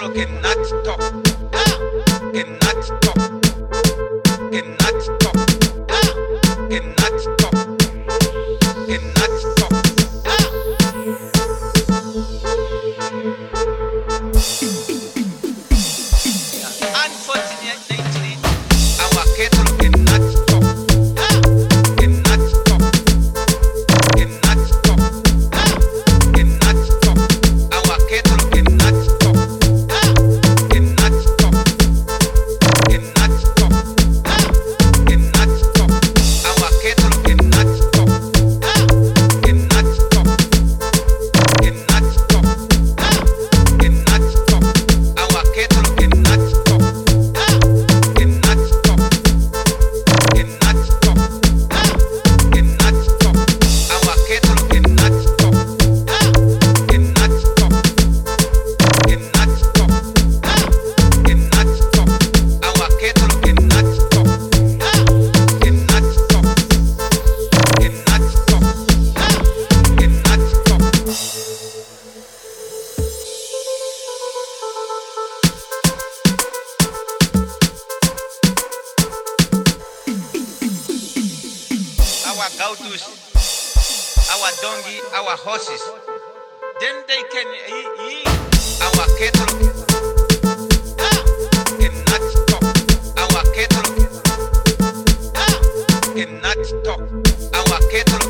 kettle cannot talk. Cannot talk. Cannot talk. Cannot talk. Cannot talk. Unfortunately, our kettle cannot talk. Cannot talk. Cannot talk. Cannot talk. Our kettle cannot talk. Cannot talk. Cannot talk. Cannot talk. Our kettle cannot talk. Cannot talk. Cannot talk. Cannot talk. Our kettle cannot talk. Cannot talk. Cannot talk. Cannot talk. Our kettle cannot talk. Cannot talk. Cannot talk. Cannot talk. Our kettle cannot talk. Cannot talk. Cannot talk. Cannot talk. Our gautus, our donkey, our horses, then they can eat our kettle. Cannot talk. Our kettle cannot talk. Our kettle